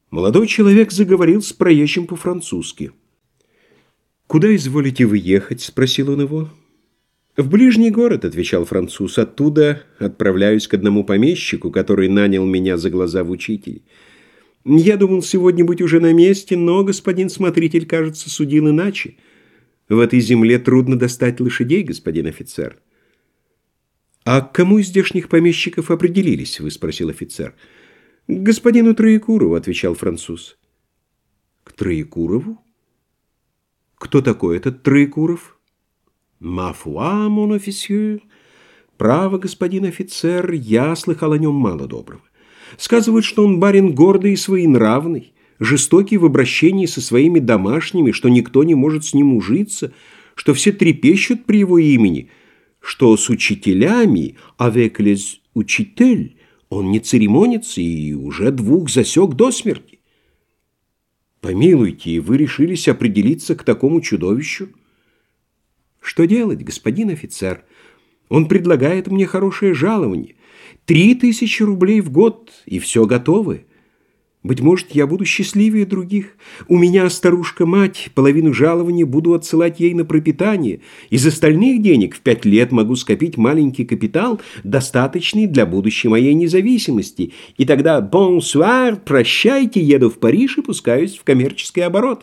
Молодой человек заговорил с проезжим по-французски. «Куда изволите вы ехать?» – спросил он его. «В ближний город», – отвечал француз. «Оттуда отправляюсь к одному помещику, который нанял меня за глаза в учитель. Я думал сегодня быть уже на месте, но господин смотритель, кажется, судил иначе. В этой земле трудно достать лошадей, господин офицер». «А к кому из здешних помещиков определились вы?» – спросил офицер. «К господину Троекурову», – отвечал француз. «К Троекурову? Кто такой этот Троекуров?» «Ма фуа, мон офисье». «Право, господин офицер, я слыхал о нем мало доброго. Сказывают, что он барин гордый и своенравный, жестокий в обращении со своими домашними, что никто не может с ним ужиться, что все трепещут при его имени, что с учителями, avec les учитель, он не церемонится и уже двух засек до смерти». «Помилуйте, и вы решились определиться к такому чудовищу?» «Что делать, господин офицер? Он предлагает мне хорошее жалование, 3000 рублей в год, и все готово. Быть может, я буду счастливее других. У меня старушка-мать, половину жалования буду отсылать ей на пропитание. Из остальных денег в 5 лет могу скопить маленький капитал, достаточный для будущей моей независимости. И тогда «бонсуар», прощайте, еду в Париж и пускаюсь в коммерческий оборот».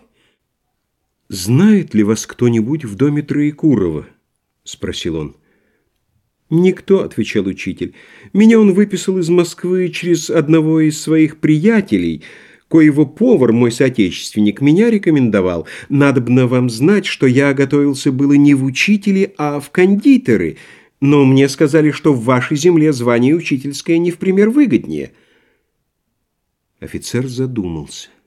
«Знает ли вас кто-нибудь в доме Троекурова?» – спросил он. «Никто», – отвечал учитель. «Меня он выписал из Москвы через одного из своих приятелей, коего повар, мой соотечественник, меня рекомендовал. Надобно вам знать, что я готовился было не в учители, а в кондитеры, но мне сказали, что в вашей земле звание учительское не в пример выгоднее». Офицер задумался.